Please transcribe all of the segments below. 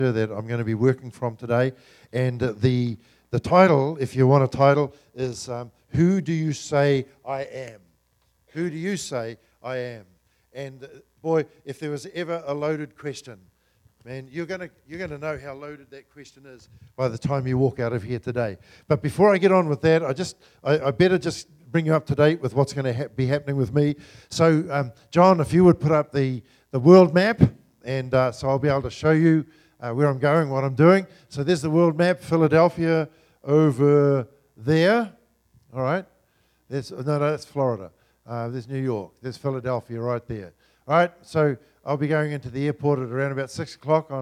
that I'm going to be working from today, and the title, if you want a title, is "Who Do You Say I Am?" Who do you say I am? And boy, if there was ever a loaded question, man, you're gonna know how loaded that question is by the time you walk out of here today. But before I get on with that, I better just bring you up to date with what's going to be happening with me. So, John, if you would put up the world map, and so I'll be able to show you where I'm going, what I'm doing. So there's the world map, Philadelphia over there. All right. That's Florida. There's New York. There's Philadelphia right there. All right. So I'll be going into the airport at around about 6 o'clock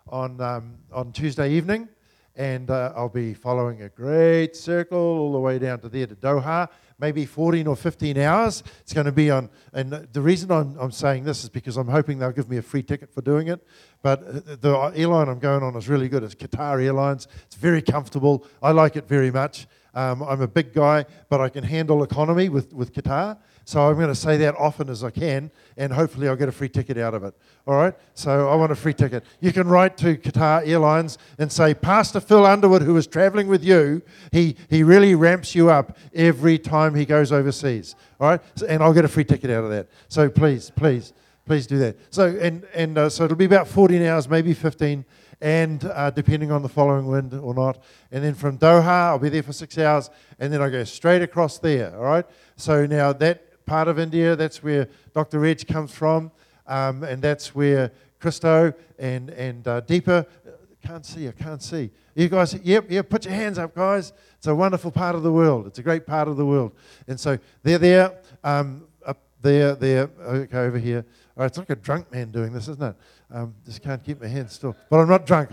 on Tuesday evening, and I'll be following a great circle all the way down to there to Doha. Maybe 14 or 15 hours. It's going to be on, and the reason I'm saying this is because I'm hoping they'll give me a free ticket for doing it. But the airline I'm going on is really good. It's Qatar Airlines. It's very comfortable. I like it very much. I'm a big guy, but I can handle economy with Qatar. So I'm going to say that often as I can, and hopefully I'll get a free ticket out of it. All right? So I want a free ticket. You can write to Qatar Airlines and say, Pastor Phil Underwood, who is traveling with you, he really ramps you up every time he goes overseas. All right? And I'll get a free ticket out of that. So please do that. So so it'll be about 14 hours, maybe 15, and depending on the following wind or not. And then from Doha, I'll be there for 6 hours, and then I go straight across there. All right? So now that part of India, that's where Dr. Reg comes from, and that's where Christo and Deepa. I can't see. You guys, yep, put your hands up, guys. It's a wonderful part of the world. It's a great part of the world. And so they're there, up there, okay, over here. All right, it's like a drunk man doing this, isn't it? Just can't keep my hands still. But I'm not drunk.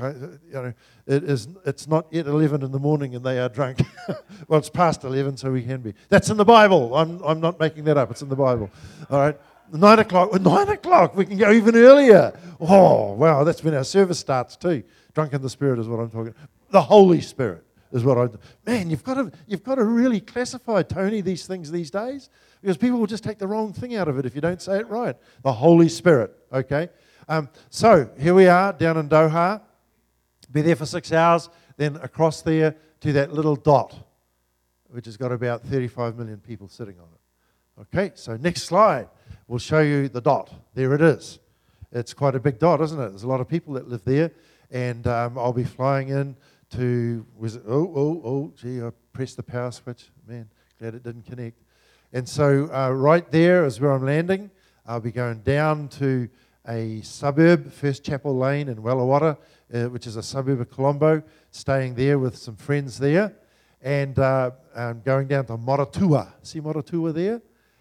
It's not yet 11 in the morning and they are drunk. Well, it's past 11, so we can be. That's in the Bible. I'm not making that up. It's in the Bible. All right. 9 o'clock. 9 o'clock. We can go even earlier. Oh, wow. That's when our service starts too. Drunk in the Spirit is what I'm talking about. The Holy Spirit is what I... Man, you've got to really classify, Tony, these things these days, because people will just take the wrong thing out of it if you don't say it right. The Holy Spirit, okay? So here we are down in Doha. Be there for 6 hours, then across there to that little dot, which has got about 35 million people sitting on it. Okay, so next slide will show you the dot. There it is. It's quite a big dot, isn't it? There's a lot of people that live there, and I'll be flying in to... Gee, I pressed the power switch. Man, glad it didn't connect. And so right there is where I'm landing. I'll be going down to a suburb, First Chapel Lane in Walla Wada, which is a suburb of Colombo, staying there with some friends there, and going down to Morotua. See Morotua there?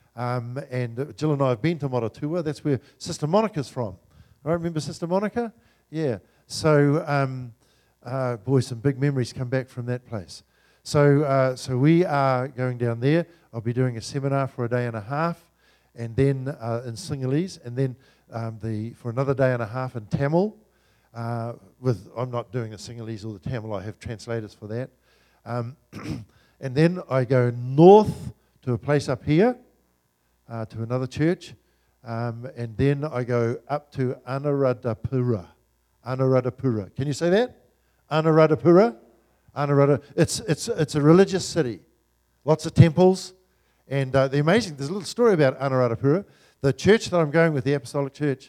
And Jill and I have been to Morotua. That's where Sister Monica's from. All right, remember Sister Monica? Yeah. So, boy, some big memories come back from that place. So we are going down there. I'll be doing a seminar for a day and a half, and then in Sinhalese, and then for another day and a half in Tamil. I'm not doing the Sinhalese or the Tamil. I have translators for that. And then I go north to a place up here, to another church, and then I go up to Anuradhapura. Anuradhapura. Can you say that? Anuradhapura. It's a religious city, lots of temples, and there's a little story about Anuradhapura. The church that I'm going with, the Apostolic Church,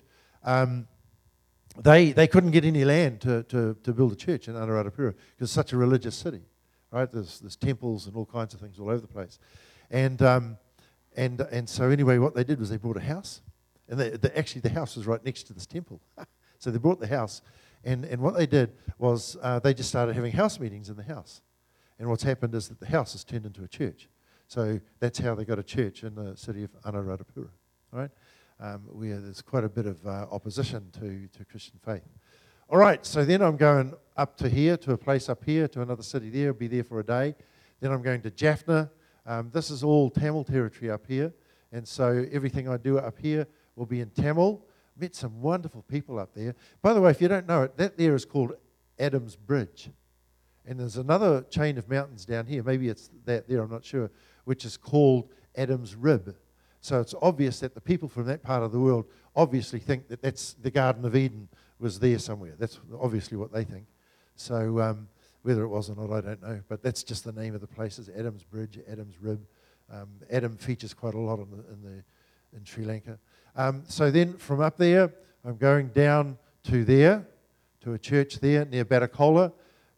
they couldn't get any land to build a church in Anuradhapura because it's such a religious city, right? There's temples and all kinds of things all over the place, and so anyway, what they did was they bought a house, and actually the house was right next to this temple, so they bought the house. And what they did was they just started having house meetings in the house. And what's happened is that the house has turned into a church. So that's how they got a church in the city of Anuradhapura, all right? Where there's quite a bit of opposition to Christian faith. All right, so then I'm going up to here, to a place up here, to another city there. I'll be there for a day. Then I'm going to Jaffna. This is all Tamil territory up here. And so everything I do up here will be in Tamil. Met some wonderful people up there. By the way, if you don't know it, that there is called Adam's Bridge. And there's another chain of mountains down here, maybe it's that there, I'm not sure, which is called Adam's Rib. So it's obvious that the people from that part of the world obviously think that that's the Garden of Eden was there somewhere. That's obviously what they think. So whether it was or not, I don't know. But that's just the name of the places: Adam's Bridge, Adam's Rib. Adam features quite a lot in Sri Lanka. So then from up there, I'm going down to a church there near Batticaloa,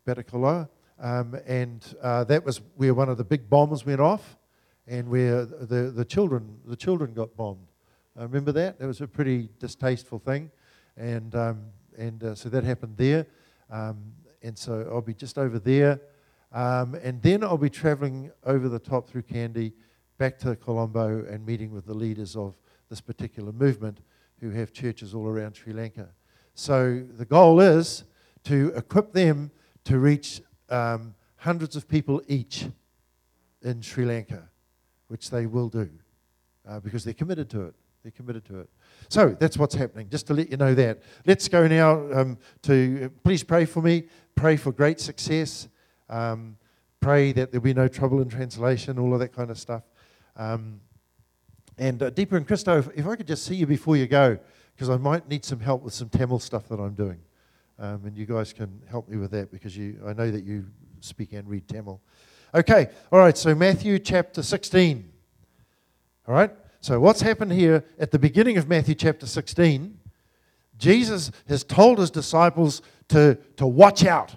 and that was where one of the big bombs went off, and where the children got bombed. Remember that? That was a pretty distasteful thing, and so that happened there, and so I'll be just over there, and then I'll be travelling over the top through Kandy, back to Colombo, and meeting with the leaders of this particular movement who have churches all around Sri Lanka. So the goal is to equip them to reach hundreds of people each in Sri Lanka, which they will do because they're committed to it. They're committed to it. So that's what's happening, just to let you know that. Let's go now please pray for me. Pray for great success. Pray that there'll be no trouble in translation, all of that kind of stuff. And Deepa and Christo, if I could just see you before you go, because I might need some help with some Tamil stuff that I'm doing. And you guys can help me with that because I know that you speak and read Tamil. Okay, all right, so Matthew chapter 16. All right, so what's happened here at the beginning of Matthew chapter 16, Jesus has told his disciples to watch out.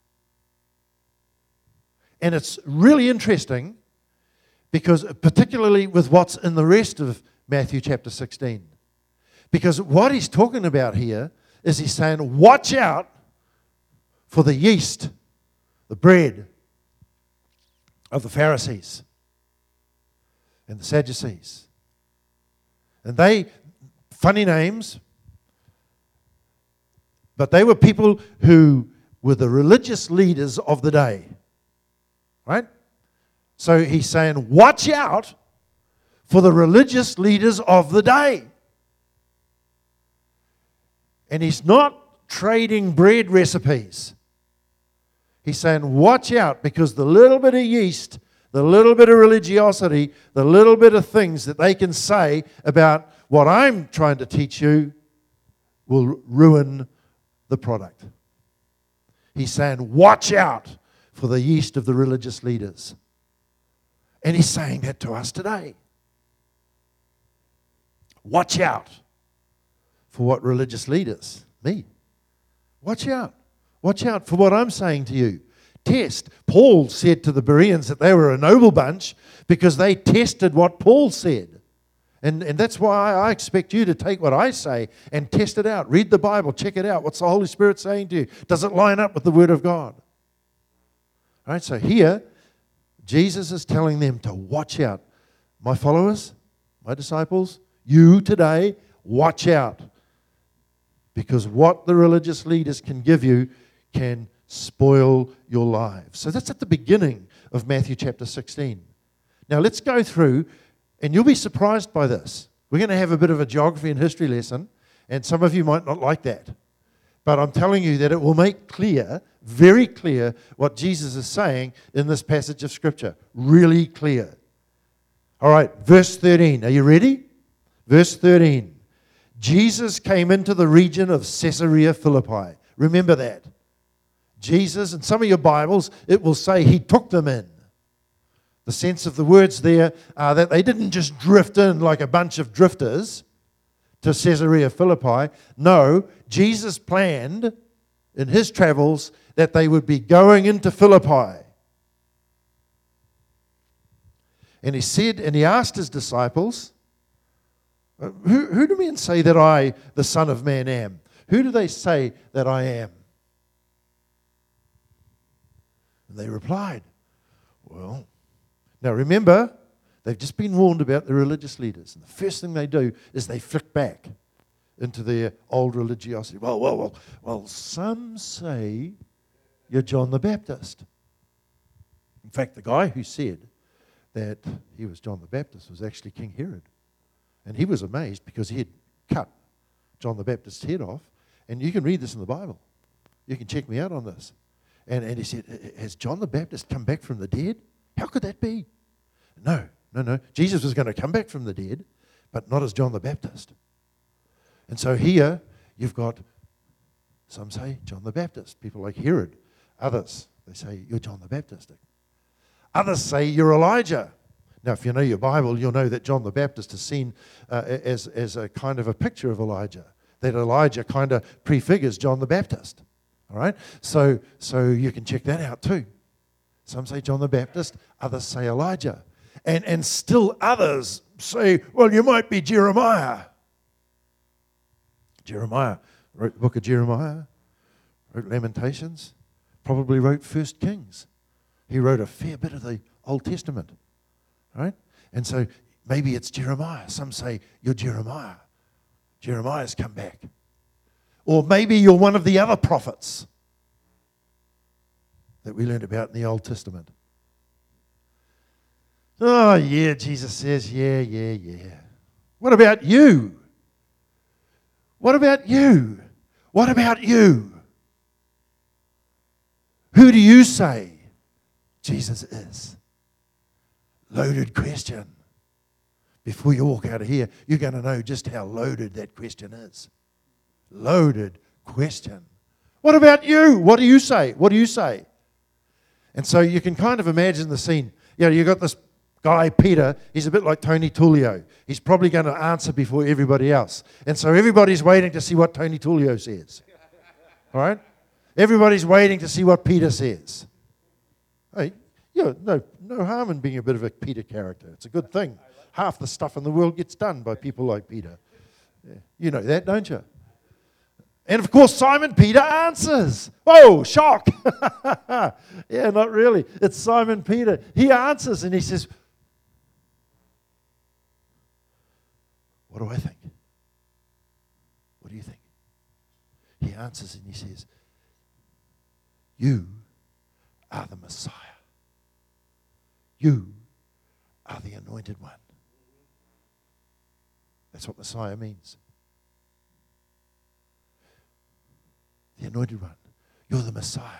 And it's really interesting because particularly with what's in the rest of Matthew chapter 16. Because what he's talking about here is he's saying, watch out for the yeast, the bread of the Pharisees and the Sadducees. And they, funny names, but they were people who were the religious leaders of the day. Right? So he's saying, watch out for the religious leaders of the day. And he's not trading bread recipes. He's saying, watch out, because the little bit of yeast, the little bit of religiosity, the little bit of things that they can say about what I'm trying to teach you will ruin the product. He's saying, watch out for the yeast of the religious leaders. And he's saying that to us today. Watch out for what religious leaders, me. Watch out. Watch out for what I'm saying to you. Test. Paul said to the Bereans that they were a noble bunch because they tested what Paul said. And that's why I expect you to take what I say and test it out. Read the Bible. Check it out. What's the Holy Spirit saying to you? Does it line up with the Word of God? All right, so here, Jesus is telling them to watch out. My followers, my disciples, you today, watch out. Because what the religious leaders can give you can spoil your lives. So that's at the beginning of Matthew chapter 16. Now let's go through, and you'll be surprised by this. We're going to have a bit of a geography and history lesson, and some of you might not like that. But I'm telling you that it will make clear, very clear, what Jesus is saying in this passage of Scripture. Really clear. All right, verse 13. Are you ready? Verse 13. Jesus came into the region of Caesarea Philippi. Remember that. Jesus, in some of your Bibles, it will say he took them in. The sense of the words there are that they didn't just drift in like a bunch of drifters to Caesarea Philippi. No, Jesus planned in his travels that they would be going into Philippi. And he said, and he asked his disciples, who do men say that I, the Son of Man, am? Who do they say that I am? And they replied, well, now remember, they've just been warned about the religious leaders. And the first thing they do is they flick back into their old religiosity. Well, some say you're John the Baptist. In fact, the guy who said that he was John the Baptist was actually King Herod. And he was amazed because he had cut John the Baptist's head off. And you can read this in the Bible. You can check me out on this. And he said, has John the Baptist come back from the dead? How could that be? No. Jesus was going to come back from the dead, but not as John the Baptist. And so here you've got Some say John the Baptist, people like Herod. Others, they say, you're John the Baptist. Others say you're Elijah. Now, if you know your Bible, you'll know that John the Baptist is seen as a kind of a picture of Elijah. That Elijah kind of prefigures John the Baptist. All right? So you can check that out too. Some say John the Baptist, others say Elijah. And still others say, well, you might be Jeremiah. Jeremiah wrote the book of Jeremiah, wrote Lamentations, probably wrote 1 Kings. He wrote a fair bit of the Old Testament. Right? And so maybe it's Jeremiah. Some say you're Jeremiah. Jeremiah's come back. Or maybe you're one of the other prophets that we learned about in the Old Testament. Oh, yeah, Jesus says, yeah. What about you? What about you? What about you? Who do you say Jesus is? Loaded question. Before you walk out of here, you're going to know just how loaded that question is. Loaded question. What about you? What do you say? What do you say? And so you can kind of imagine the scene. You've got this guy, Peter. He's a bit like Tony Tullio. He's probably going to answer before everybody else. And so everybody's waiting to see what Tony Tullio says. All right? Everybody's waiting to see what Peter says. Hey, no harm in being a bit of a Peter character. It's a good thing. Half the stuff in the world gets done by people like Peter. Yeah. You know that, don't you? And of course, Simon Peter answers. Oh, shock. Yeah, not really. It's Simon Peter. He answers and he says, what do I think? What do you think? He answers and he says, you are the Messiah. You are the anointed one. That's what Messiah means. The anointed one. You're the Messiah.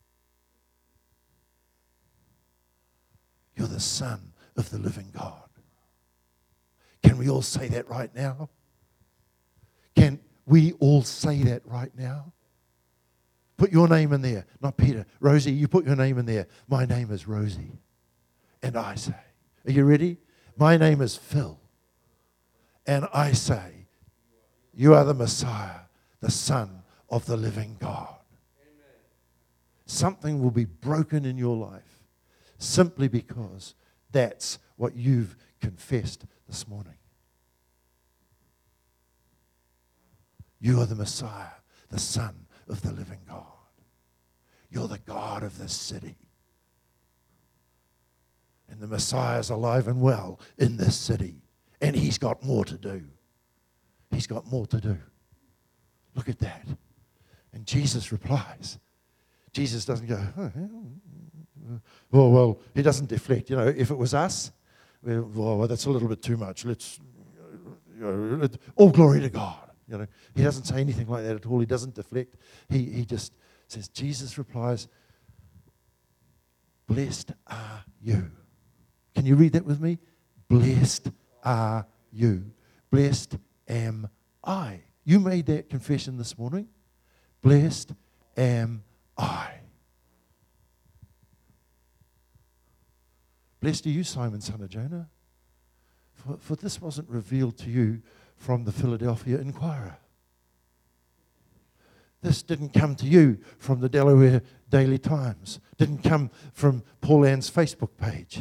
You're the Son of the living God. Can we all say that right now? Can we all say that right now? Put your name in there. Not Peter. Rosie, you put your name in there. My name is Rosie. And I say, are you ready? My name is Phil. And I say, you are the Messiah, the Son of the living God. Amen. Something will be broken in your life simply because that's what you've confessed this morning. You are the Messiah, the Son of the living God. You're the God of this city. And the Messiah is alive and well in this city. And he's got more to do. He's got more to do. Look at that. And Jesus replies. Jesus doesn't go, well, he doesn't deflect. If it was us, well, that's a little bit too much. Let's, all glory to God. He doesn't say anything like that at all. He doesn't deflect. He just says, Jesus replies, blessed are you. Can you read that with me? Blessed are you. Blessed am I. You made that confession this morning. Blessed am I. Blessed are you, Simon, son of Jonah, for this wasn't revealed to you from the Philadelphia Inquirer. This didn't come to you from the Delaware Daily Times. Didn't come from Paul Ann's Facebook page.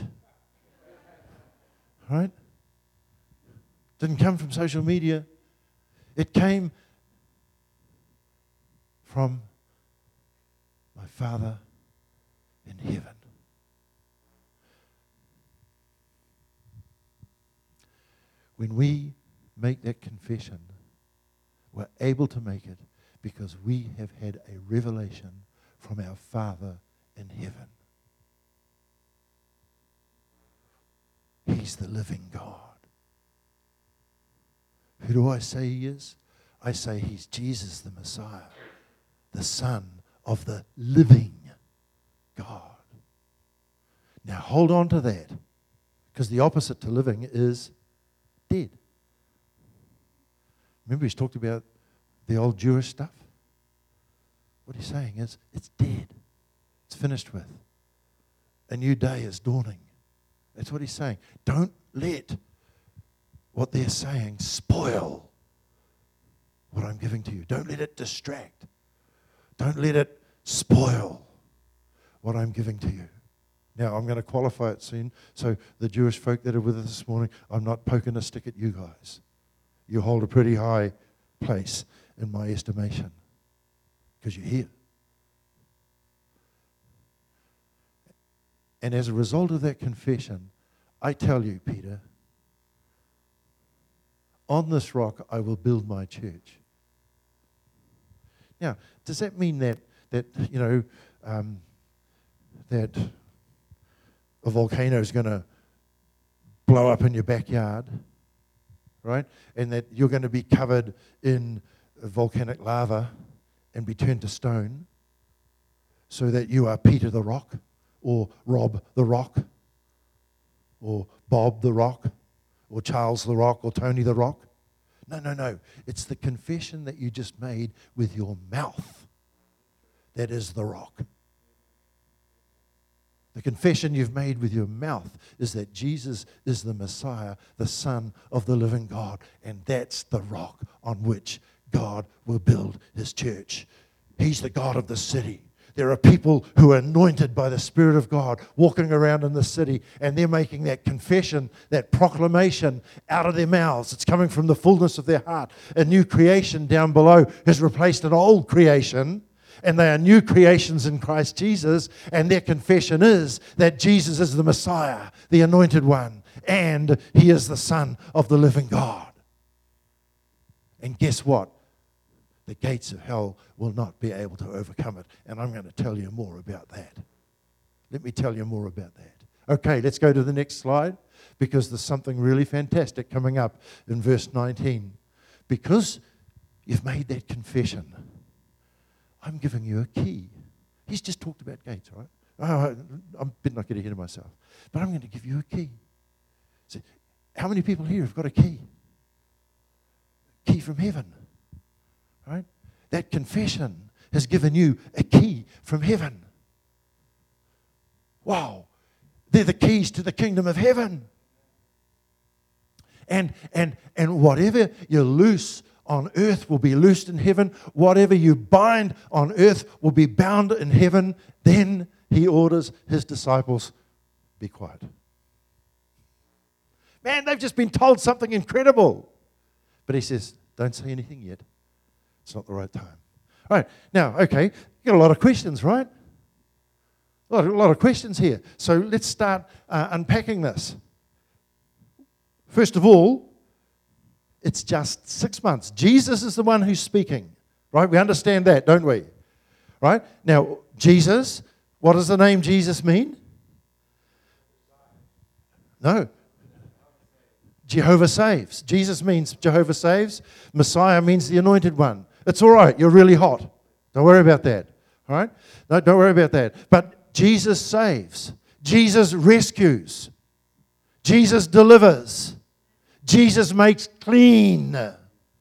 Right? Didn't come from social media. It came from my Father in heaven. When we make that confession, we're able to make it because we have had a revelation from our Father in heaven. He's the living God. Who do I say he is? I say he's Jesus the Messiah, the Son of the living God. Now hold on to that, because the opposite to living is dead. Remember he's talked about the old Jewish stuff? What he's saying is, it's dead. It's finished with. A new day is dawning. That's what he's saying. Don't let what they're saying spoil what I'm giving to you. Don't let it distract. Don't let it spoil what I'm giving to you. Now, I'm going to qualify it soon. So the Jewish folk that are with us this morning, I'm not poking a stick at you guys. You hold a pretty high place in my estimation because you're here. And as a result of that confession, I tell you, Peter, on this rock I will build my church. Now, does that mean that a volcano is going to blow up in your backyard, right? And that you're going to be covered in volcanic lava and be turned to stone so that you are Peter the Rock or Rob the Rock or Bob the Rock or Charles the Rock or Tony the Rock? No. It's the confession that you just made with your mouth that is the rock. The confession you've made with your mouth is that Jesus is the Messiah, the Son of the living God, and that's the rock on which God will build his church. He's the God of the city. There are people who are anointed by the Spirit of God walking around in the city, and they're making that confession, that proclamation out of their mouths. It's coming from the fullness of their heart. A new creation down below has replaced an old creation, and they are new creations in Christ Jesus, and their confession is that Jesus is the Messiah, the anointed one, and he is the Son of the living God. And guess what? The gates of hell will not be able to overcome it. And I'm going to tell you more about that. Let me tell you more about that. Okay, let's go to the next slide, because there's something really fantastic coming up in verse 19. Because you've made that confession, I'm giving you a key. He's just talked about gates, right? I better not get ahead of myself. But I'm going to give you a key. So, how many people here have got a key? Key from heaven. Right? That confession has given you a key from heaven. Wow. They're the keys to the kingdom of heaven. And whatever you loose on earth will be loosed in heaven. Whatever you bind on earth will be bound in heaven. Then he orders his disciples, be quiet. Man, they've just been told something incredible. But he says, don't say anything yet. It's not the right time. All right, now, okay, you got a lot of questions, right? A lot of questions here. So let's start unpacking this. First of all, it's just 6 months. Jesus is the one who's speaking, right? We understand that, don't we? Right? Now, Jesus, what does the name Jesus mean? No. Jehovah saves. Jesus means Jehovah saves. Messiah means the anointed one. It's all right. You're really hot. Don't worry about that. All right? No, don't worry about that. But Jesus saves. Jesus rescues. Jesus delivers. Jesus makes clean. And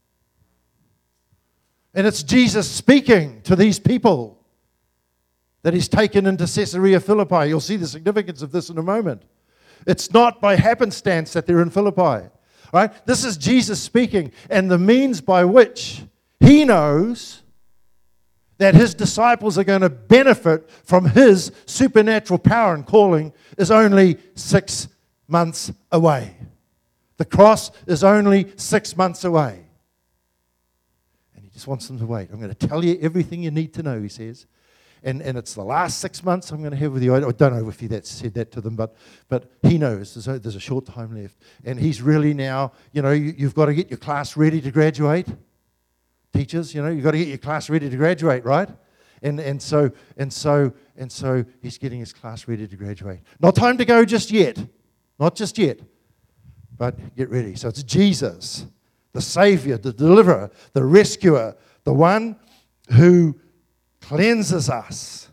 it's Jesus speaking to these people that he's taken into Caesarea Philippi. You'll see the significance of this in a moment. It's not by happenstance that they're in Philippi. Right? This is Jesus speaking, and the means by which he knows that his disciples are going to benefit from his supernatural power and calling is only 6 months away. The cross is only 6 months away. And he just wants them to wait. I'm going to tell you everything you need to know, he says. And it's the last 6 months I'm going to have with you. I don't know if he said that to them, but he knows there's a short time left. And he's really now, you've got to get your class ready to graduate. Teachers, you've got to get your class ready to graduate, right? And so he's getting his class ready to graduate. Not time to go just yet. Not just yet. But get ready. So it's Jesus, the Savior, the deliverer, the rescuer, the one who cleanses us.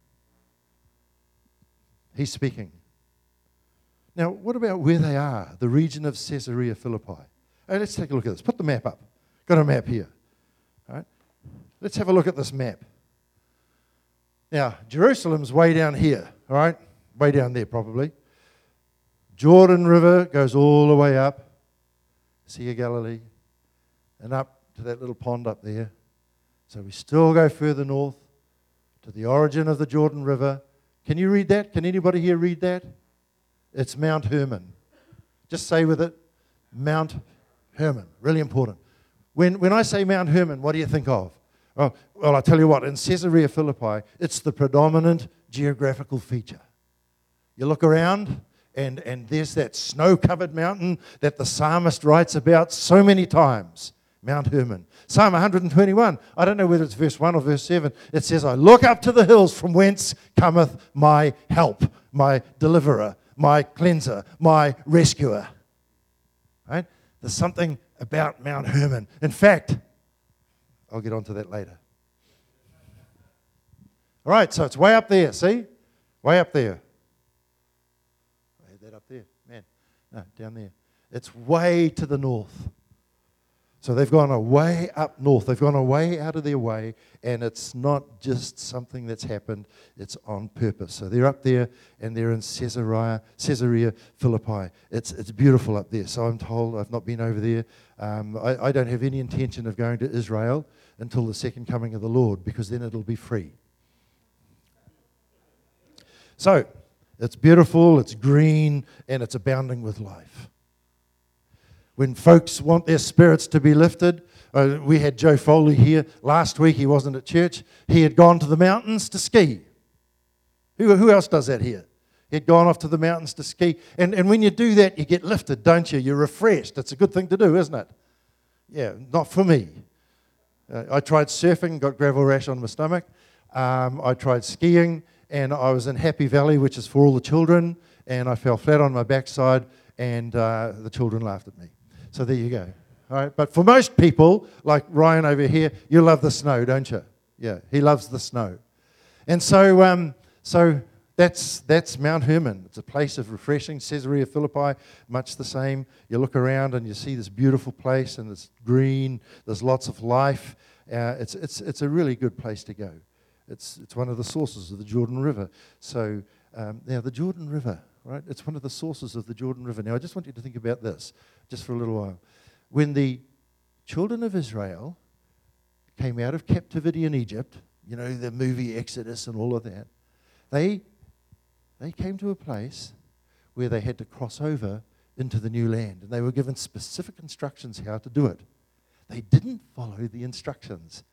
He's speaking. Now, what about where they are, the region of Caesarea Philippi? Hey, let's take a look at this. Put the map up. Got a map here. All right? Let's have a look at this map. Now, Jerusalem's way down here, all right? Way down there, probably. Jordan River goes all the way up, Sea of Galilee, and up to that little pond up there. So we still go further north to the origin of the Jordan River. Can you read that? Can anybody here read that? It's Mount Hermon. Just say with it, Mount Hermon. Really important. When I say Mount Hermon, what do you think of? Oh, well, I'll tell you what. In Caesarea Philippi, it's the predominant geographical feature. You look around, and there's that snow-covered mountain that the psalmist writes about so many times, Mount Hermon. Psalm 121, I don't know whether it's verse 1 or verse 7, it says, I look up to the hills from whence cometh my help, my deliverer, my cleanser, my rescuer. Right? There's something about Mount Hermon. In fact, I'll get onto that later. All right, so it's way up there, see? Way up there. I had that up there. Man, no, down there. It's way to the north. So they've gone away up north. They've gone away out of their way, and it's not just something that's happened. It's on purpose. So they're up there, and they're in Caesarea Philippi. It's beautiful up there. So I'm told. I've not been over there. I don't have any intention of going to Israel until the second coming of the Lord, because then it'll be free. So it's beautiful, it's green, and it's abounding with life. When folks want their spirits to be lifted, we had Joe Foley here last week. He wasn't at church. He had gone to the mountains to ski. Who else does that here? He had gone off to the mountains to ski. And when you do that, you get lifted, don't you? You're refreshed. It's a good thing to do, isn't it? Yeah, not for me. I tried surfing, got gravel rash on my stomach. I tried skiing, and I was in Happy Valley, which is for all the children, and I fell flat on my backside, and the children laughed at me. So there you go. All right, but for most people, like Ryan over here, you love the snow, don't you? Yeah, he loves the snow. And so that's Mount Hermon. It's a place of refreshing. Caesarea Philippi, much the same. You look around and you see this beautiful place, and it's green. There's lots of life. It's a really good place to go. It's one of the sources of the Jordan River. So now the Jordan River, right? It's one of the sources of the Jordan River. Now I just want you to think about this just for a little while. When the children of Israel came out of captivity in Egypt, you know, the movie Exodus and all of that, they came to a place where they had to cross over into the new land, and they were given specific instructions how to do it. They didn't follow the instructions.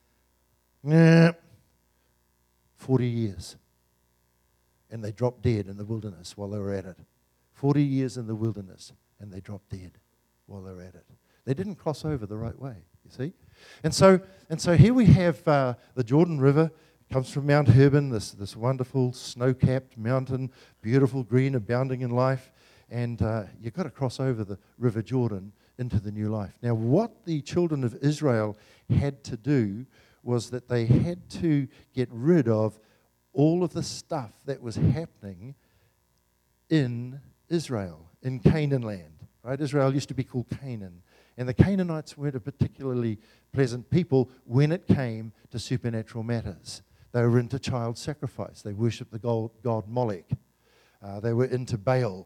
40 years. And they dropped dead in the wilderness while they were at it. 40 years in the wilderness, and they dropped dead while they were at it. They didn't cross over the right way, you see? And so here we have the Jordan River. Comes from Mount Hermon, this wonderful snow-capped mountain, beautiful, green, abounding in life. And you've got to cross over the River Jordan into the new life. Now, what the children of Israel had to do was that they had to get rid of all of the stuff that was happening in Israel, in Canaan land. Right? Israel used to be called Canaan. And the Canaanites weren't a particularly pleasant people when it came to supernatural matters. They were into child sacrifice. They worshipped the god Molech. They were into Baal.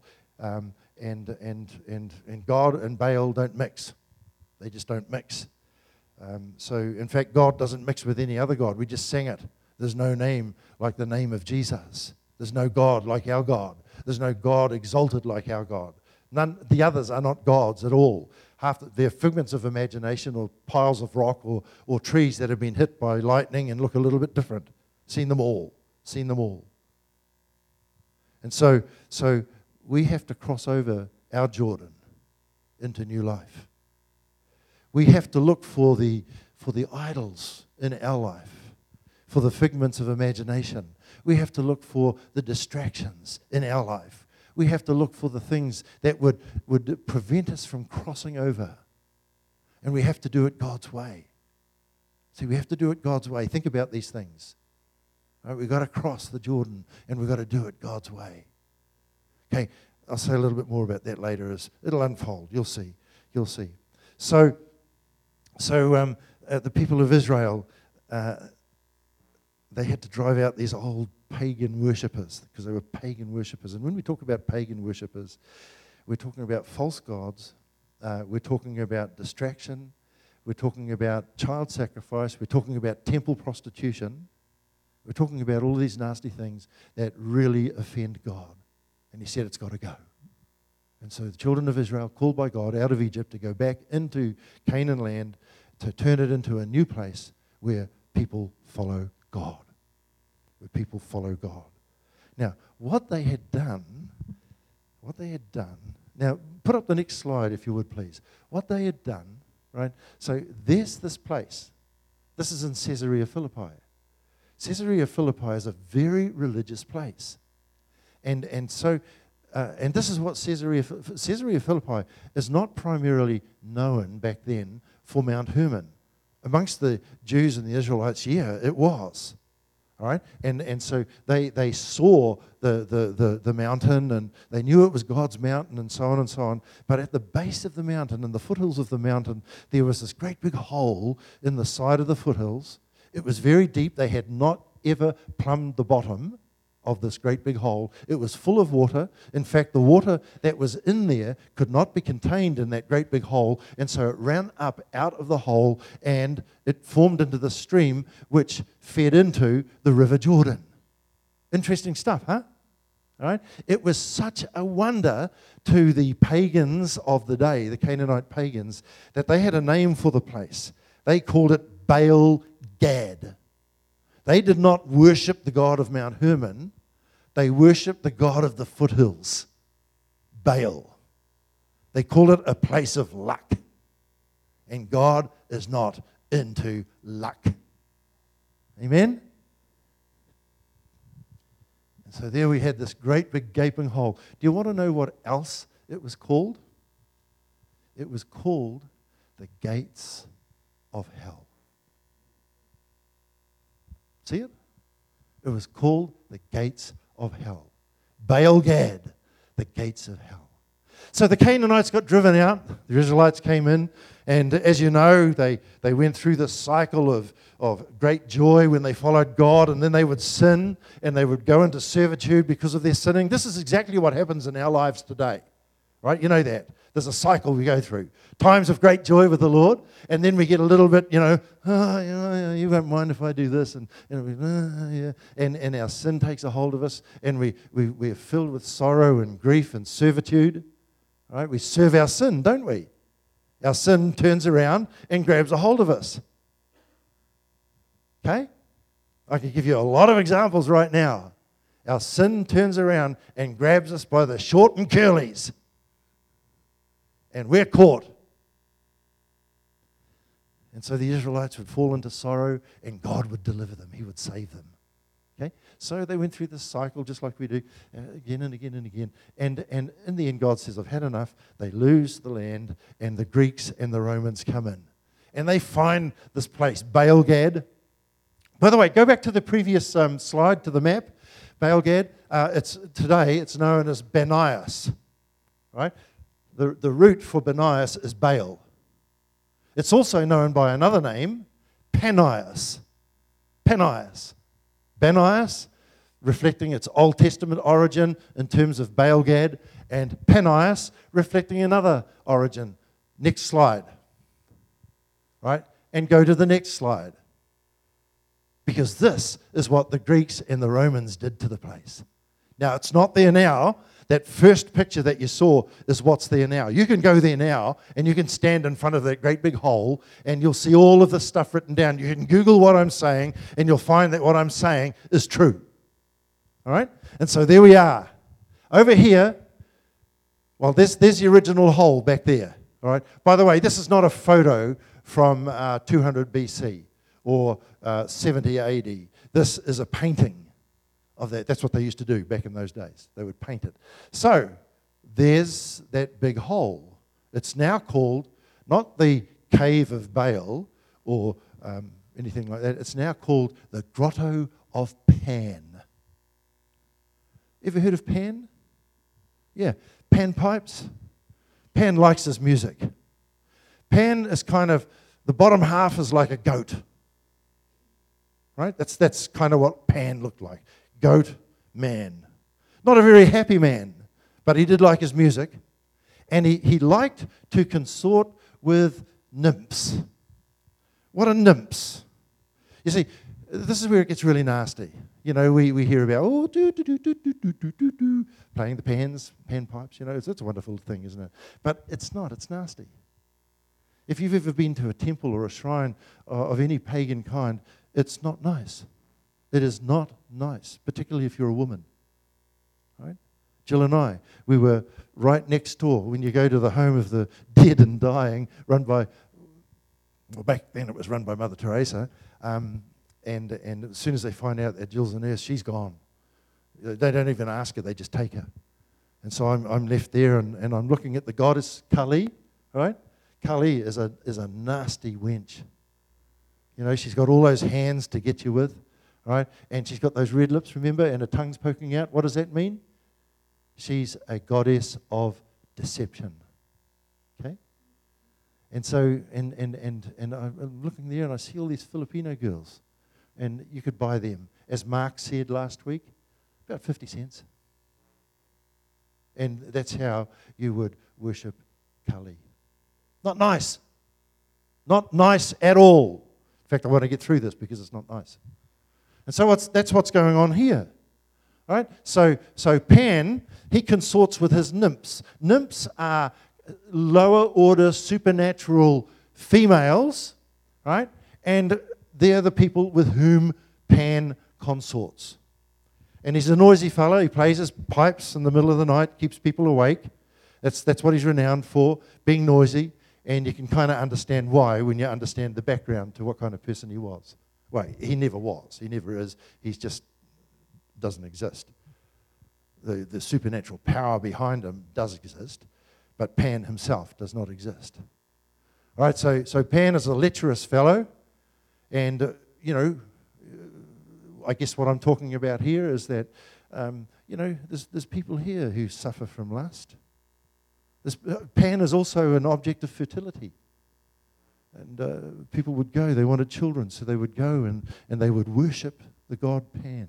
And God and Baal don't mix. They just don't mix. So, in fact, God doesn't mix with any other god. We just sang it. There's no name like the name of Jesus. There's no God like our God. There's no God exalted like our God. None. The others are not gods at all. They're figments of imagination, or piles of rock, or trees that have been hit by lightning and look a little bit different. Seen them all. Seen them all. And so we have to cross over our Jordan into new life. We have to look for the idols in our life, for the figments of imagination. We have to look for the distractions in our life. We have to look for the things that would prevent us from crossing over. And we have to do it God's way. See, we have to do it God's way. Think about these things. Right, we've got to cross the Jordan, and we've got to do it God's way. Okay, I'll say a little bit more about that later as it'll unfold. You'll see. You'll see. So the people of Israel, they had to drive out these old pagan worshippers because they were pagan worshippers. And when we talk about pagan worshippers, we're talking about false gods, we're talking about distraction, we're talking about child sacrifice, we're talking about temple prostitution, we're talking about all these nasty things that really offend God. And he said it's got to go. And so the children of Israel, called by God out of Egypt to go back into Canaan land, to turn it into a new place where people follow God. Where people follow God. Now, what they had done, now put up the next slide if you would please. What they had done, right? So there's this place. This is in Caesarea Philippi. Caesarea Philippi is a very religious place. And this is what Caesarea Philippi is not primarily known back then for Mount Hermon. Amongst the Jews and the Israelites, yeah, it was. All right? And so they saw the mountain, and they knew it was God's mountain, and so on and so on. But at the base of the mountain, in the foothills of the mountain, there was this great big hole in the side of the foothills. It was very deep. They had not ever plumbed the bottom of this great big hole. It was full of water. In fact, the water that was in there could not be contained in that great big hole, and so it ran up out of the hole and it formed into the stream which fed into the River Jordan. Interesting stuff, huh? All right? It was such a wonder to the pagans of the day, the Canaanite pagans, that they had a name for the place. They called it Baal Gad. They did not worship the God of Mount Hermon. They worshiped the God of the foothills, Baal. They called it a place of luck. And God is not into luck. Amen? And so there we had this great big gaping hole. Do you want to know what else it was called? It was called the gates of hell. See it? It was called the gates of hell. Baal Gad, the gates of hell. So the Canaanites got driven out. The Israelites came in. And as you know, they went through this cycle of great joy when they followed God. And then they would sin and they would go into servitude because of their sinning. This is exactly what happens in our lives today. Right? You know that. There's a cycle we go through. Times of great joy with the Lord, and then we get a little bit, you won't mind if I do this, and our sin takes a hold of us, and we're filled with sorrow and grief and servitude. Right? We serve our sin, don't we? Our sin turns around and grabs a hold of us. Okay? I can give you a lot of examples right now. Our sin turns around and grabs us by the short and curlies. And we're caught. And so the Israelites would fall into sorrow, and God would deliver them. He would save them. Okay? So they went through this cycle just like we do again and again and again. And in the end, God says, I've had enough. They lose the land, and the Greeks and the Romans come in. And they find this place, Baal Gad. By the way, go back to the previous slide, to the map. Baal Gad, today it's known as Banias. Right? The root for Banias is Baal. It's also known by another name, Panias. Panias. Banias, reflecting its Old Testament origin in terms of Baal Gad, and Panias, reflecting another origin. Next slide. Right? And go to the next slide. Because this is what the Greeks and the Romans did to the place. Now, it's not there now. That first picture that you saw is what's there now. You can go there now and you can stand in front of that great big hole and you'll see all of this stuff written down. You can Google what I'm saying and you'll find that what I'm saying is true. All right? And so there we are. Over here, well, there's the original hole back there. All right? By the way, this is not a photo from 200 BC or 70 AD. This is a painting of that. That's what they used to do back in those days. They would paint it. So there's that big hole. It's now called not the Cave of Baal or anything like that. It's now called the Grotto of Pan. Ever heard of Pan? Yeah, Pan pipes. Pan likes his music. Pan is kind of, the bottom half is like a goat. right? That's kind of what Pan looked like. Goat man. Not a very happy man, but he did like his music. And he liked to consort with nymphs. What are nymphs? You see, this is where it gets really nasty. You know, we hear about, oh, do, playing the panpipes, you know, it's a wonderful thing, isn't it? But it's not, it's nasty. If you've ever been to a temple or a shrine of any pagan kind, it's not nice. It is not nice, particularly if you're a woman, right? Jill and I, we were right next door when you go to the home of the dead and dying, run by, well, back then it was run by Mother Teresa, and as soon as they find out that Jill's a nurse, she's gone. They don't even ask her, they just take her. And so I'm left there and I'm looking at the goddess Kali, right? Kali is a nasty wench. You know, she's got all those hands to get you with, right? And she's got those red lips, remember, and her tongue's poking out. What does that mean? She's a goddess of deception. Okay? And so, and I'm looking there and I see all these Filipino girls. And you could buy them, as Mark said last week, about 50 cents. And that's how you would worship Kali. Not nice. Not nice at all. In fact, I want to get through this because it's not nice. And so that's what's going on here. Right? So Pan, he consorts with his nymphs. Nymphs are lower order supernatural females, right? And they're the people with whom Pan consorts. And he's a noisy fellow. He plays his pipes in the middle of the night, keeps people awake. That's what he's renowned for, being noisy. And you can kind of understand why when you understand the background to what kind of person he was. Well, he never was. He never is. He's just doesn't exist. The supernatural power behind him does exist, but Pan himself does not exist. All right, so Pan is a lecherous fellow, and, you know, I guess what I'm talking about here is that, you know, there's people here who suffer from lust. Pan is also an object of fertility. And people would go, they wanted children, so they would go and they would worship the god Pan.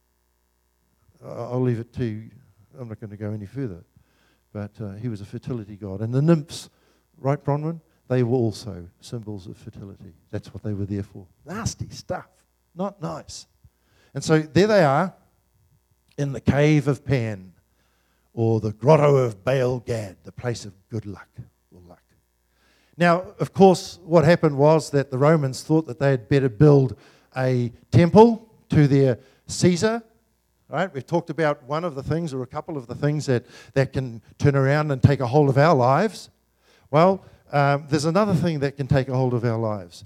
I'll leave it to you. I'm not going to go any further. But he was a fertility god. And the nymphs, right, Bronwyn? They were also symbols of fertility. That's what they were there for. Nasty stuff. Not nice. And so there they are in the cave of Pan, or the grotto of Baal Gad, the place of good luck or luck. Now, of course, what happened was that the Romans thought that they had better build a temple to their Caesar. Right? We've talked about one of the things, or a couple of the things that can turn around and take a hold of our lives. Well, there's another thing that can take a hold of our lives.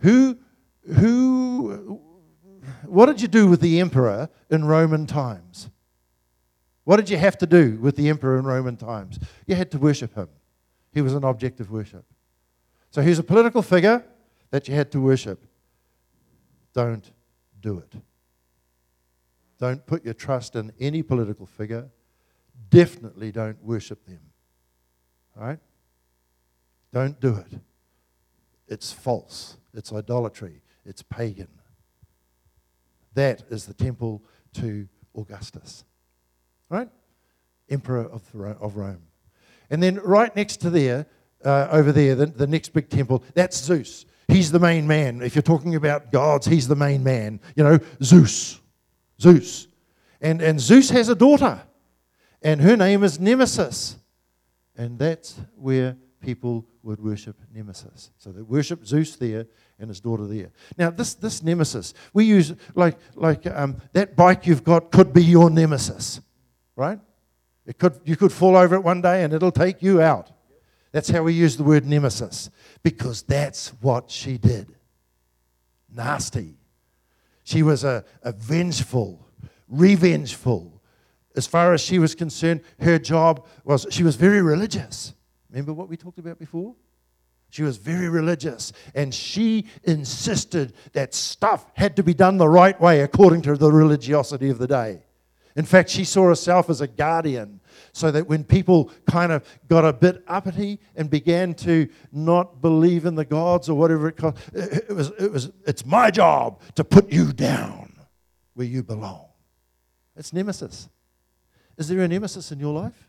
What did you do with the emperor in Roman times? What did you have to do with the emperor in Roman times? You had to worship him. He was an object of worship. So he's a political figure that you had to worship. Don't do it. Don't put your trust in any political figure. Definitely don't worship them. All right? Don't do it. It's false. It's idolatry. It's pagan. That is the temple to Augustus. All right? Emperor of Rome. And then right next to there, over there, the next big temple, that's Zeus. He's the main man. If you're talking about gods, he's the main man. You know, Zeus. And Zeus has a daughter, and her name is Nemesis. And that's where people would worship Nemesis. So they worship Zeus there and his daughter there. Now, this Nemesis, we use like that bike you've got could be your Nemesis, right? You could fall over it one day and it'll take you out. That's how we use the word Nemesis, because that's what she did. Nasty. She was a vengeful, revengeful. As far as she was concerned, her job was, she was very religious. Remember what we talked about before? She was very religious, and she insisted that stuff had to be done the right way according to the religiosity of the day. In fact, she saw herself as a guardian, so that when people kind of got a bit uppity and began to not believe in the gods or whatever it's my job to put you down where you belong. It's nemesis. Is there a nemesis in your life?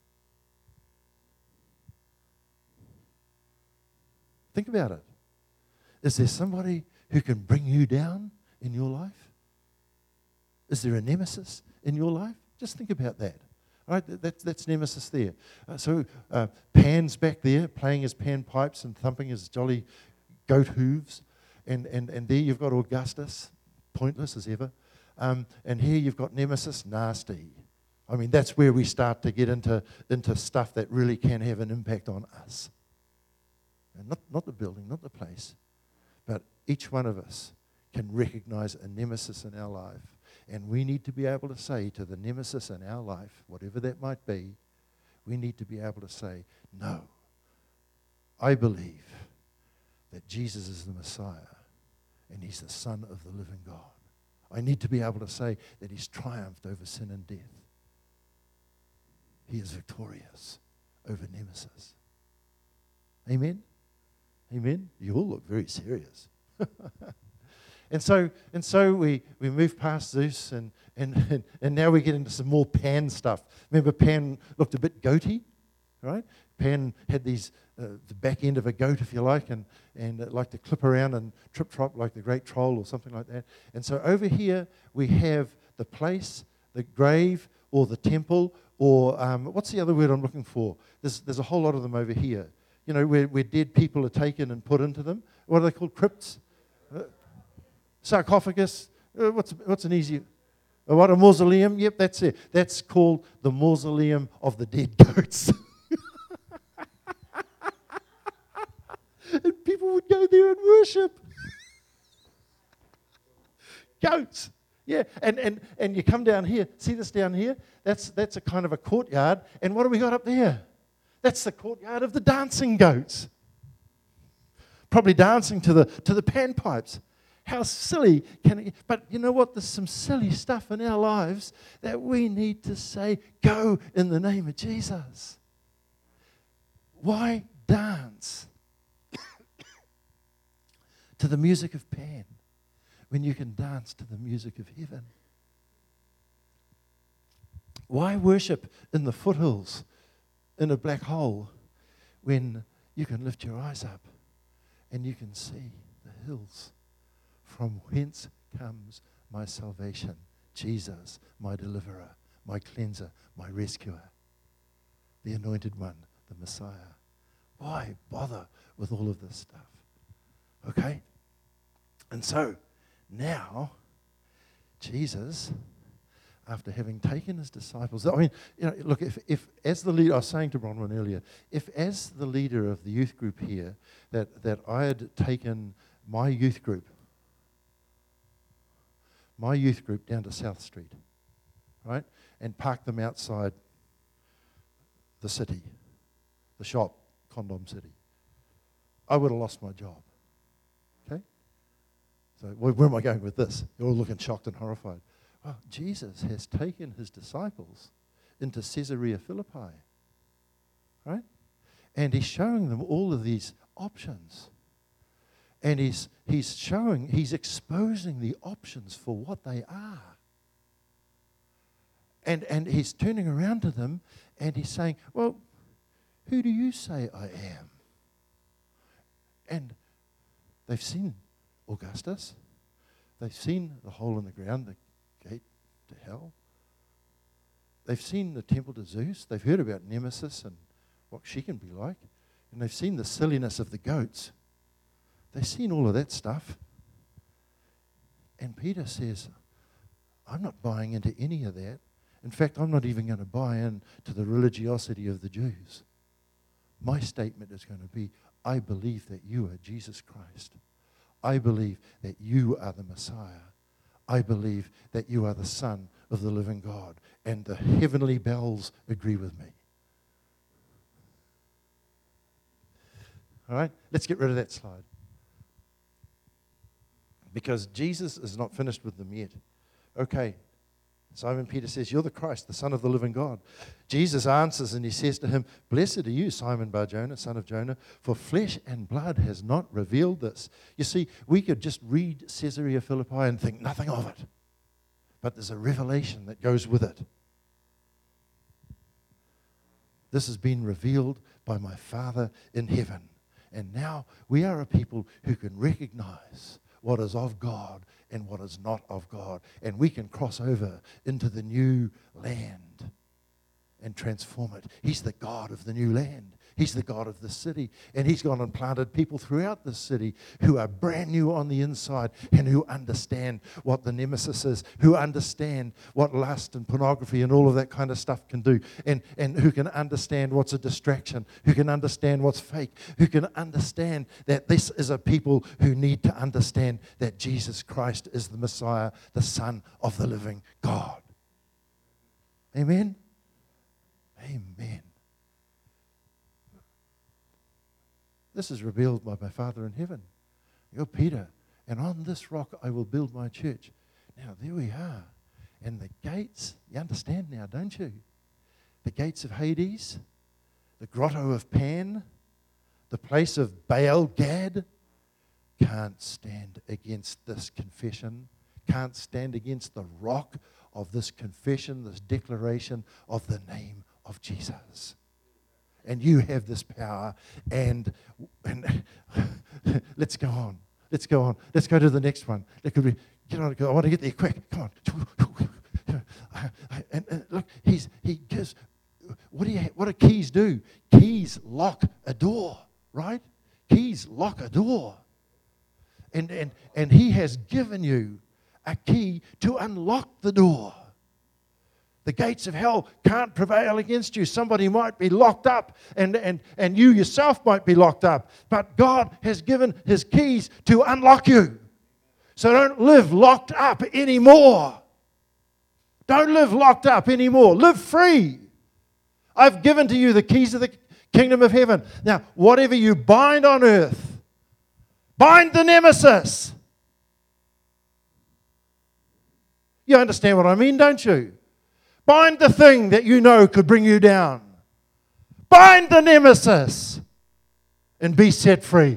Think about it. Is there somebody who can bring you down in your life? Is there a nemesis in your life? Just think about that. All right, that's nemesis there. Pan's back there playing his panpipes and thumping his jolly goat hooves. And there you've got Augustus, pointless as ever. And here you've got nemesis, nasty. I mean, that's where we start to get into stuff that really can have an impact on us. And not the building, not the place, but each one of us can recognize a nemesis in our life. And we need to be able to say to the nemesis in our life, whatever that might be, we need to be able to say, no, I believe that Jesus is the Messiah and he's the Son of the living God. I need to be able to say that he's triumphed over sin and death. He is victorious over nemesis. Amen? Amen? You all look very serious. And so we move past Zeus and now we get into some more Pan stuff. Remember, Pan looked a bit goaty, right? Pan had these the back end of a goat, if you like, and it liked to clip around and trip-trop like the great troll or something like that. And so over here we have the place, the grave, or the temple, or what's the other word I'm looking for? There's a whole lot of them over here. You know, where dead people are taken and put into them. What are they called? Crypts? Sarcophagus? What's an easy... What, a mausoleum? Yep, that's it. That's called the mausoleum of the dead goats. And people would go there and worship. Goats. Yeah, and you come down here. See this down here? That's a kind of a courtyard. And what do we got up there? That's the courtyard of the dancing goats. Probably dancing to the panpipes. How silly can it? But you know what? There's some silly stuff in our lives that we need to say, go in the name of Jesus. Why dance to the music of Pan when you can dance to the music of heaven? Why worship in the foothills in a black hole when you can lift your eyes up and you can see the hills from whence comes my salvation? Jesus, my deliverer, my cleanser, my rescuer, the anointed one, the Messiah. Why bother with all of this stuff? Okay? And so, now, Jesus, after having taken his disciples, I mean, you know, look, if as the leader, I was saying to Bronwyn earlier, if as the leader of the youth group here, that I had taken my youth group down to South Street, right, and parked them outside the city, the shop, Condom City, I would have lost my job. Okay? So where am I going with this? You're all looking shocked and horrified. Well, Jesus has taken his disciples into Caesarea Philippi, right? And he's showing them all of these options. And he's exposing the options for what they are. And he's turning around to them and he's saying, well, who do you say I am? And they've seen Augustus. They've seen the hole in the ground, the gate to hell. They've seen the temple to Zeus. They've heard about Nemesis and what she can be like. And they've seen the silliness of the goats. They've seen all of that stuff. And Peter says, I'm not buying into any of that. In fact, I'm not even going to buy into the religiosity of the Jews. My statement is going to be, I believe that you are Jesus Christ. I believe that you are the Messiah. I believe that you are the Son of the living God. And the heavenly bells agree with me. All right, let's get rid of that slide. Because Jesus is not finished with them yet. Okay, Simon Peter says, "You're the Christ, the Son of the living God." Jesus answers and he says to him, "Blessed are you, Simon Bar-Jonah, son of Jonah, for flesh and blood has not revealed this." You see, we could just read Caesarea Philippi and think nothing of it. But there's a revelation that goes with it. This has been revealed by my Father in heaven. And now we are a people who can recognize what is of God and what is not of God. And we can cross over into the new land and transform it. He's the God of the new land. He's the God of the city. And he's gone and planted people throughout the city who are brand new on the inside and who understand what the nemesis is, who understand what lust and pornography and all of that kind of stuff can do, and who can understand what's a distraction, who can understand what's fake, who can understand that this is a people who need to understand that Jesus Christ is the Messiah, the Son of the living God. Amen? Amen. This is revealed by my Father in heaven. You're Peter, and on this rock I will build my church. Now, there we are. And the gates, you understand now, don't you? The gates of Hades, the grotto of Pan, the place of Baal Gad, can't stand against this confession, can't stand against the rock of this confession, this declaration of the name of Jesus. And you have this power, and let's go on. Let's go on. Let's go to the next one. Get on. I want to get there quick. Come on. And look, he gives. What do keys do? Keys lock a door, right? Keys lock a door. And he has given you a key to unlock the door. The gates of hell can't prevail against you. Somebody might be locked up, and you yourself might be locked up. But God has given his keys to unlock you. So don't live locked up anymore. Don't live locked up anymore. Live free. I've given to you the keys of the kingdom of heaven. Now, whatever you bind on earth, bind the nemesis. You understand what I mean, don't you? Bind the thing that you know could bring you down. Bind the nemesis and be set free.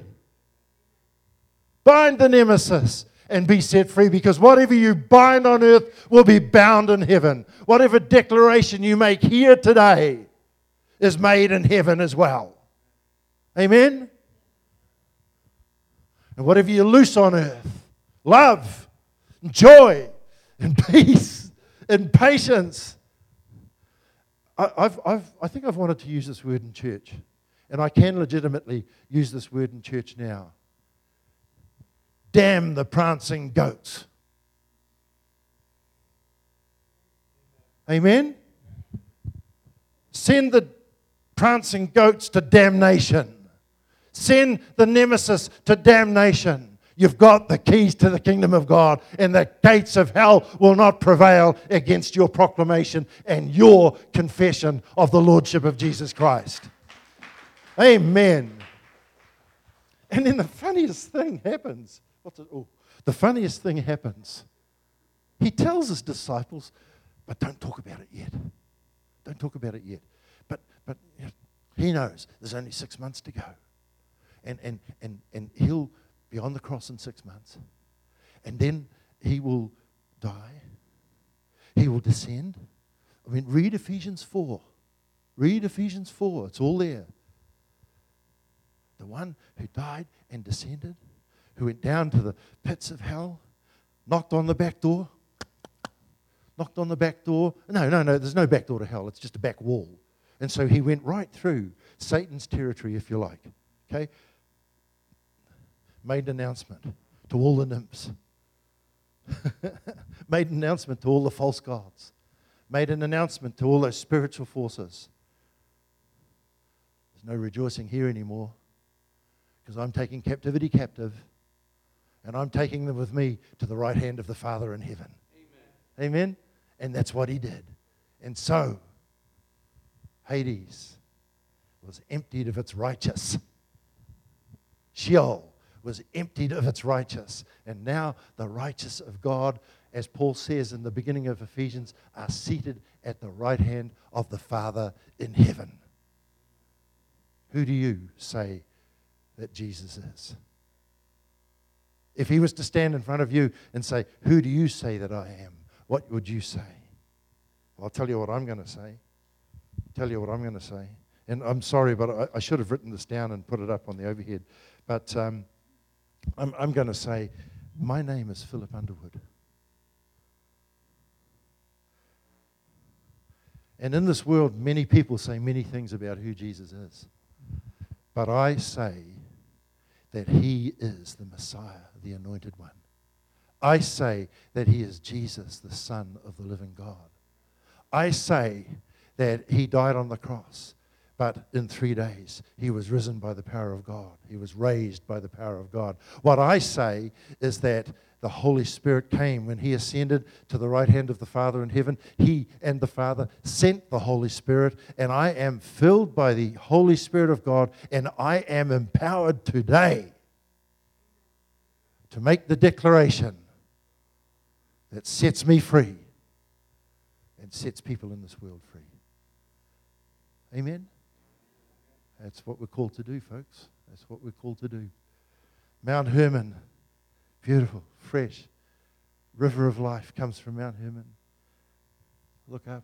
Bind the nemesis and be set free, because whatever you bind on earth will be bound in heaven. Whatever declaration you make here today is made in heaven as well. Amen? And whatever you loose on earth, love, and joy, and peace, and patience. I think I've wanted to use this word in church, and I can legitimately use this word in church now. Damn the prancing goats. Amen? Send the prancing goats to damnation. Send the nemesis to damnation. You've got the keys to the kingdom of God, and the gates of hell will not prevail against your proclamation and your confession of the Lordship of Jesus Christ. Amen. And then the funniest thing happens. The funniest thing happens. He tells his disciples, but don't talk about it yet. Don't talk about it yet. But you know, he knows there's only 6 months to go. And he'll be on the cross in 6 months. And then he will die. He will descend. I mean, read Ephesians 4. Read Ephesians 4. It's all there. The one who died and descended, who went down to the pits of hell, knocked on the back door. Knocked on the back door. No, there's no back door to hell. It's just a back wall. And so he went right through Satan's territory, if you like. Okay? Made an announcement to all the nymphs. Made an announcement to all the false gods. Made an announcement to all those spiritual forces. There's no rejoicing here anymore, because I'm taking captivity captive, and I'm taking them with me to the right hand of the Father in heaven. Amen. Amen? And that's what he did. And so, Hades was emptied of its righteous. Sheol was emptied of its righteous. And now the righteous of God as Paul says in the beginning of Ephesians, are seated at the right hand of the Father in heaven. Who do you say that Jesus is? If he was to stand in front of you and say, who do you say that I am? What would you say? Well, I'll tell you what I'm going to say. And I'm sorry, but I should have written this down and put it up on the overhead. But I'm going to say, my name is Philip Underwood. And in this world, many people say many things about who Jesus is. But I say that he is the Messiah, the Anointed One. I say that he is Jesus, the Son of the living God. I say that he died on the cross, but in 3 days he was risen by the power of God. He was raised by the power of God. What I say is that the Holy Spirit came when he ascended to the right hand of the Father in heaven. He and the Father sent the Holy Spirit, and I am filled by the Holy Spirit of God, and I am empowered today to make the declaration that sets me free and sets people in this world free. Amen? That's what we're called to do, folks. That's what we're called to do. Mount Hermon, beautiful, fresh. River of life comes from Mount Hermon. Look up.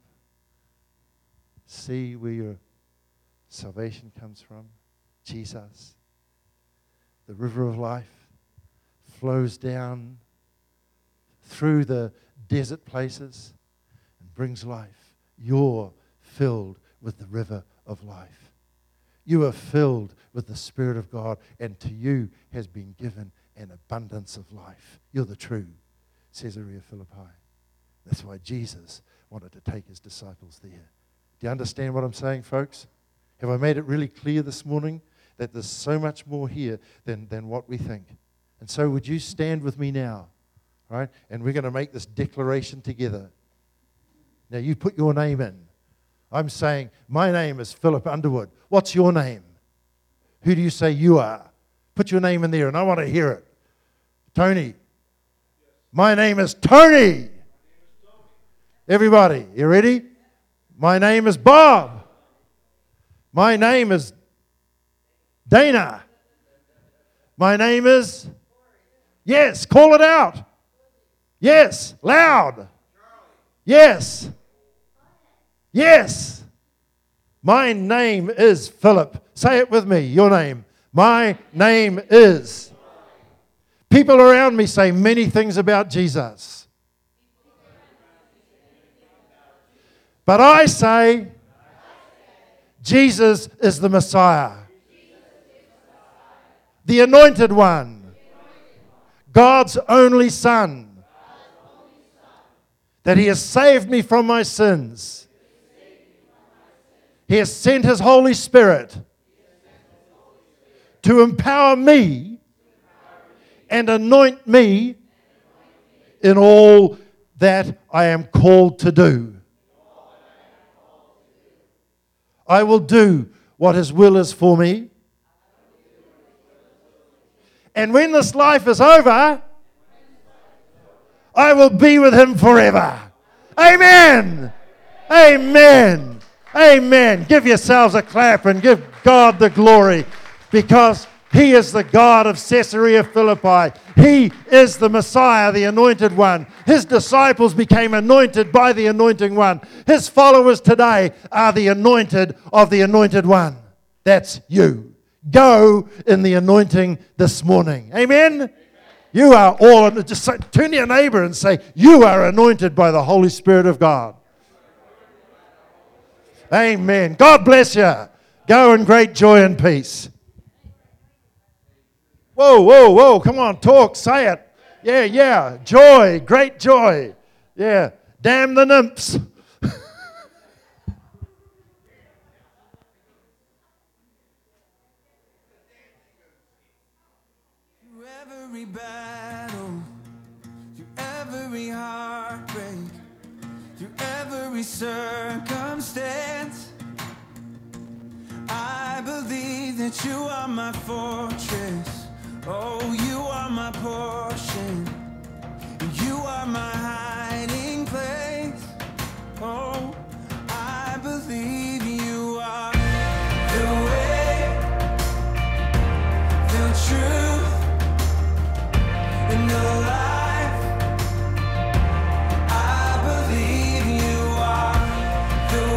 See where your salvation comes from. Jesus. The river of life flows down through the desert places and brings life. You're filled with the river of life. You are filled with the Spirit of God, and to you has been given an abundance of life. You're the true Caesarea Philippi. That's why Jesus wanted to take his disciples there. Do you understand what I'm saying, folks? Have I made it really clear this morning that there's so much more here than what we think? And so would you stand with me now, right? And we're going to make this declaration together. Now you put your name in. I'm saying, my name is Philip Underwood. What's your name? Who do you say you are? Put your name in there, and I want to hear it. Tony. My name is Tony. Everybody, you ready? My name is Bob. My name is Dana. My name is... Yes, call it out. Yes, loud. Yes. Yes. My name is Philip. Say it with me, your name. My name is. People around me say many things about Jesus. But I say, Jesus is the Messiah. The Anointed One. God's only Son. That he has saved me from my sins. He has sent his Holy Spirit to empower me and anoint me in all that I am called to do. I will do what his will is for me. And when this life is over, I will be with him forever. Amen. Amen. Amen. Give yourselves a clap and give God the glory, because he is the God of Caesarea Philippi. He is the Messiah, the Anointed One. His disciples became anointed by the Anointing One. His followers today are the anointed of the Anointed One. That's you. Go in the anointing this morning. Amen? You are all, just turn to your neighbor and say, you are anointed by the Holy Spirit of God. Amen. God bless you. Go in great joy and peace. Whoa, whoa, whoa. Come on, talk, say it. Yeah, yeah. Joy, great joy. Yeah. Damn the nymphs. Through every battle, through every heartbreak, through every circumstance, I believe that you are my fortress. Oh, you are my portion. You You are my hiding place. Oh.